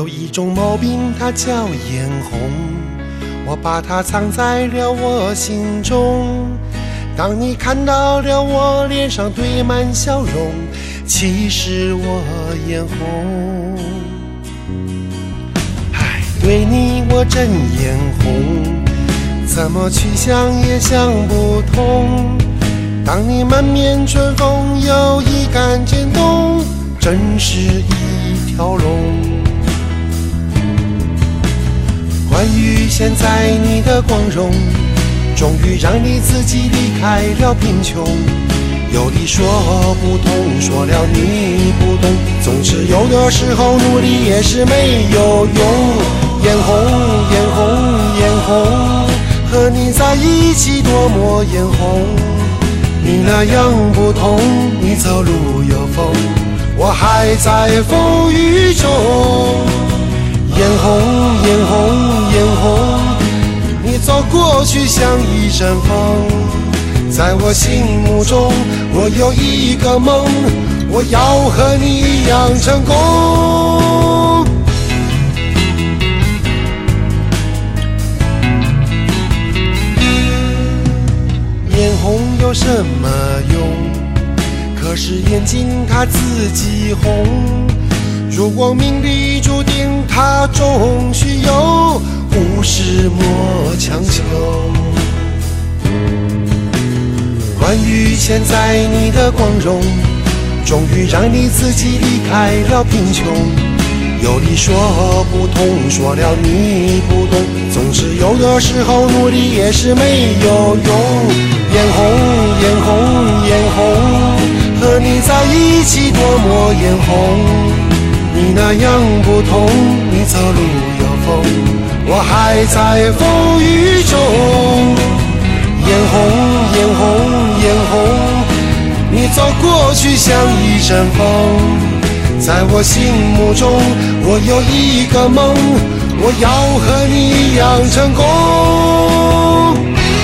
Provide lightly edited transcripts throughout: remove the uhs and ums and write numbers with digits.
有一种毛病，它叫眼红，我把它藏在了我心中。当你看到了我脸上堆满笑容，其实我眼红。唉，对你我真眼红，怎么去想也想不通。当你满面春风又一杆渐冻，真是一条龙。关于现在你的光荣，终于让你自己离开了贫穷。有理说不通，说了你不懂，总之有的时候努力也是没有用。眼红眼红眼红，和你在一起多么眼红。你那样不同，你走路有风，我还在风雨中。眼红眼红眼红，你走过去像一阵风。在我心目中，我有一个梦，我要和你一样成功。眼红有什么用？可是眼睛它自己红。如果命里注定它终须有，无事莫强求。关于现在你的光荣，终于让你自己离开了贫穷。有理说不通，说了你不懂，总之有的时候努力也是没有用。眼红眼红眼红，和你在一起多么眼红。你那样不同，你走路有风，我还在风雨中。眼红眼红眼红，你走过去像一阵风。在我心目中，我有一个梦，我要和你一样成功。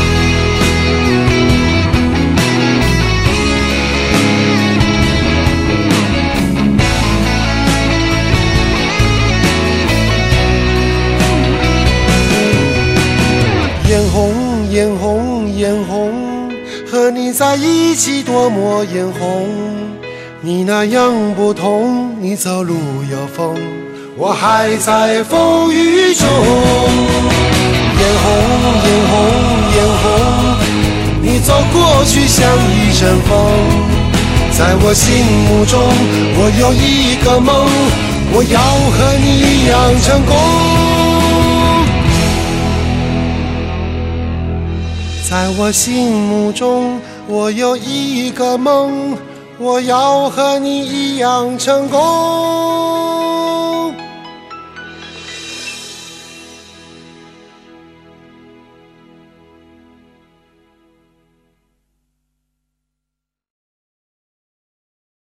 眼红眼红眼红，和你在一起多么眼红。你那样不同，你走路有风，我还在风雨中。眼红眼红眼红，你走过去像一阵风。在我心目中，我有一个梦，我要和你一样成功。在我心目中，我有一个梦，我要和你一样成功。